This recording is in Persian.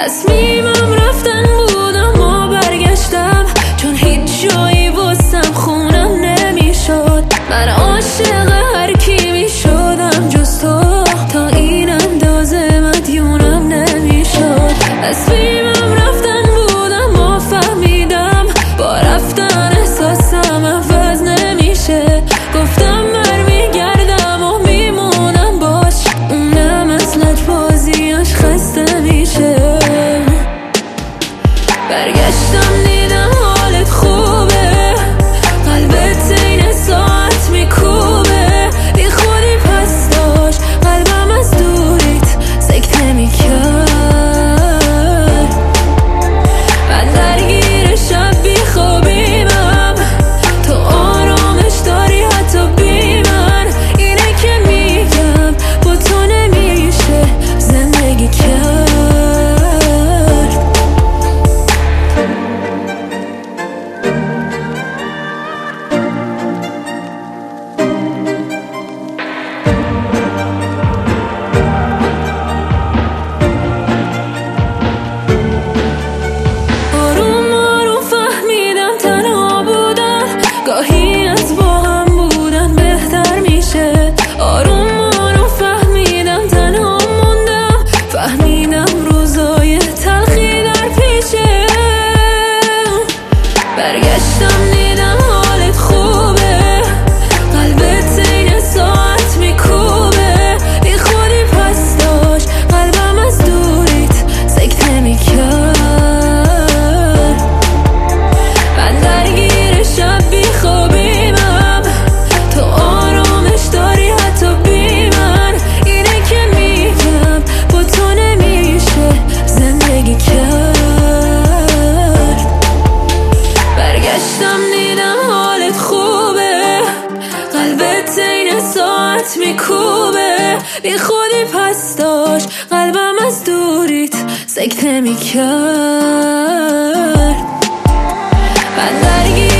تصمیمم رفتن بود اما برگشتم، چون هیچ جایی واسم خونم نمیشد. من عاشق هر کی میشدم جز تو، تا این اندازه مدیونم نمیشد. تصمیمم رفتن بود اما فهمیدم با رفتن احساسم عوض نمیشه. گفتم برمیگردم و میمونم باش، اونم از لجبازیاش خسته میشه. برگشتم دیدم حالت خوبه، قلبت این ساعت میکوبه. بی خودی پس داشت قلبم از دوریت سکته میکرد. من درگیر شب بی خوابیمم، تو آرامش داری حتی بی من. اینه که میگم با تو نمیشه زندگی کرد. آروم آروم فهمیدم تنها بودن گاهی از با هم بودن بهتر میشه. آروم آروم فهمیدم تنها موندم، فهمیدم روزای تلخی در پیشه. برگشتم دیدم حالت خوبه، قلبت این ساعت میکوبه. بی خودی پس داشت قلبم از دوریت سکته میکرد. من درگیر شب بی خوابیمم، تو آرامش داری حتی بی من. اینه که میگم با تو نمیشه زندگی کرد. برگشتم دیدم حالت خوبه، قلبت این ساعت میکوبه. بی خودی پس داشت قلبم از دوریت سکته میکرد. من درگیر